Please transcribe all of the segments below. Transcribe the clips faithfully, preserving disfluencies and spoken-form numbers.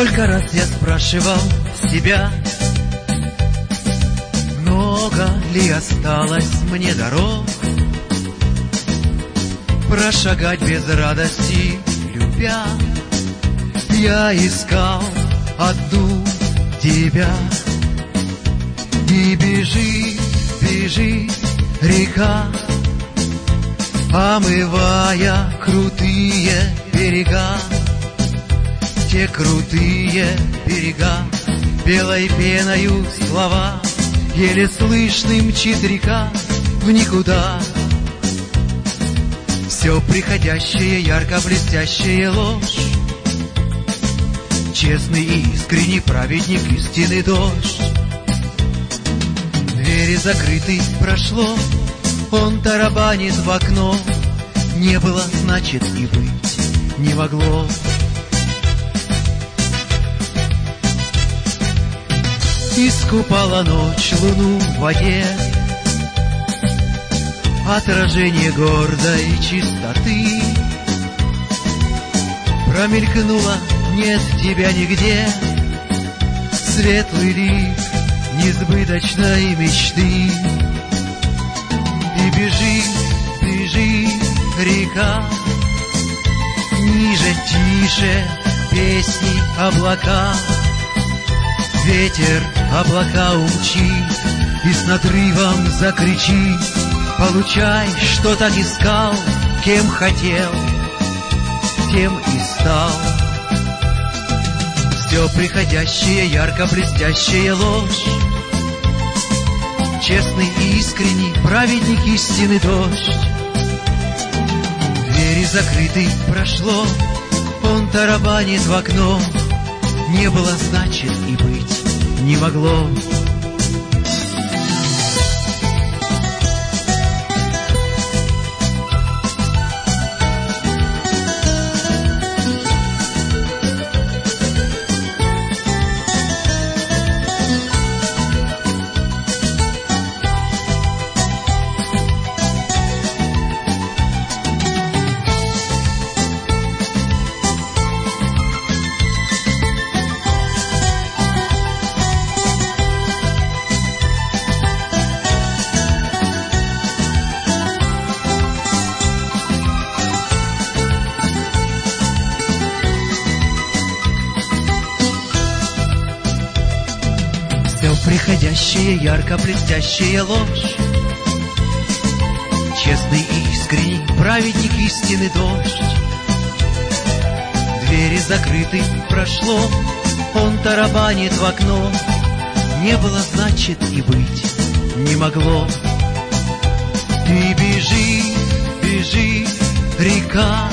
Сколько раз я спрашивал себя, много ли осталось мне дорог прошагать без радости, любя. Я искал одну тебя. И бежит, бежит река, омывая крутые берега. Те крутые берега, белой пеною слова, еле слышный мчит река в никуда. Все приходящее, ярко блестящее ложь, честный и искренний праведник, истинный дождь. Двери закрыты, прошло, он тарабанит в окно. Не было, значит, и быть не могло. Искупала ночь луну в воде, отражение гордой чистоты. Промелькнула, нет тебя нигде, светлый лик несбыточной мечты. И бежит, бежит река, ниже, тише песни облака. Ветер облака умчит и с надрывом закричит: получай, что так искал, кем хотел, тем и стал. Все приходящее, ярко блестящее ложь, честный и искренний праведник, истинный дождь. Двери закрыты, прошло, он тарабанит в окно. Не было, значит, и быть не могло. Приходящая, ярко блестящая ложь, честный и искренний праведник, истинный дождь. Двери закрыты, прошло, он тарабанит в окно. Не было, значит, и быть не могло. И бежит, бежит река,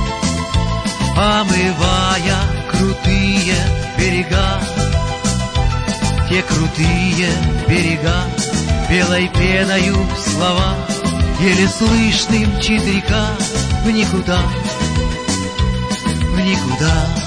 омывая крутые берега. Те крутые берега, белой пеною слова, еле слышный мчит река в никуда, в никуда.